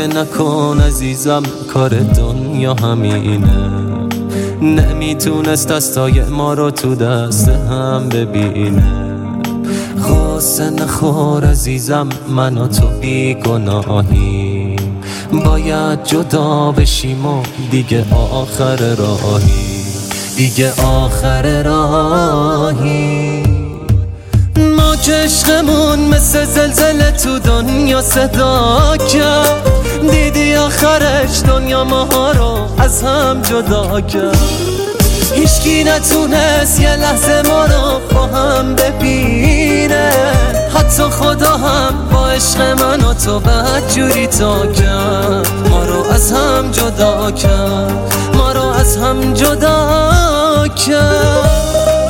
نکن عزیزم، کار دنیا همینه. نمیتونست دستای ما رو تو دست هم ببینه. غصه نخور عزیزم، من و تو بیگناهی، باید جدا بشیم و دیگه آخر راهی، دیگه آخر راهی. ما که عشقمون مثل زلزله تو دنیا صدا کرد، دیدی آخرش دنیا ماها رو از هم جدا کرد. هیچکی نتونست یه لحظه ما رو با هم ببینه، حتی خدا هم با عشق من و تو بدجوری تا کرد. ما رو از هم جدا کرد، ما رو از هم جدا کرد.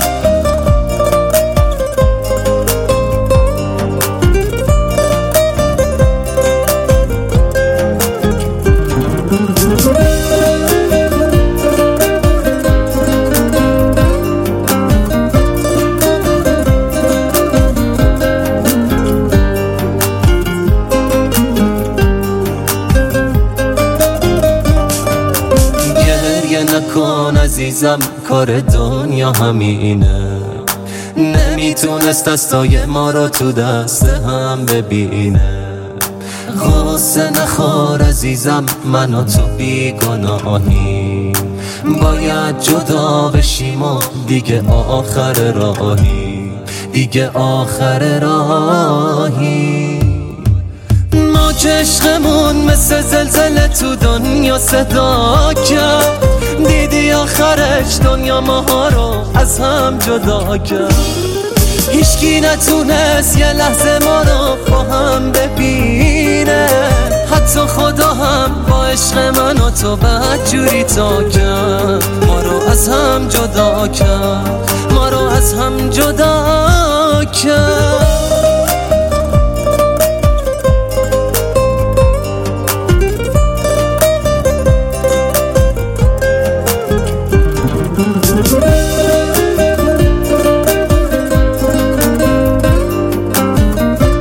نکن عزیزم، کار دنیا همینه. نمیتونست دستای ما رو تو دست هم ببینه. غصه نخور عزیزم، من و تو بیگناهی، باید جدا بشیم و دیگه آخر راهی، دیگه آخر راهی. ما که عشقمون مثل زلزله تو دنیا صدا کرد، دیدی آخرش دنیا ماها رو از هم جدا کرد. هیچکی نتونست یه لحظه ما رو با هم ببینه، حتی خدا هم با عشق من و تو بدجوری تا کرد. ما رو از هم جدا کرد، ما رو از هم جدا کرد.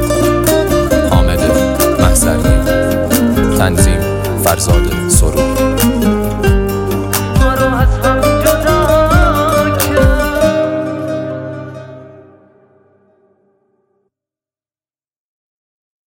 تنظیم فرزاد سرور.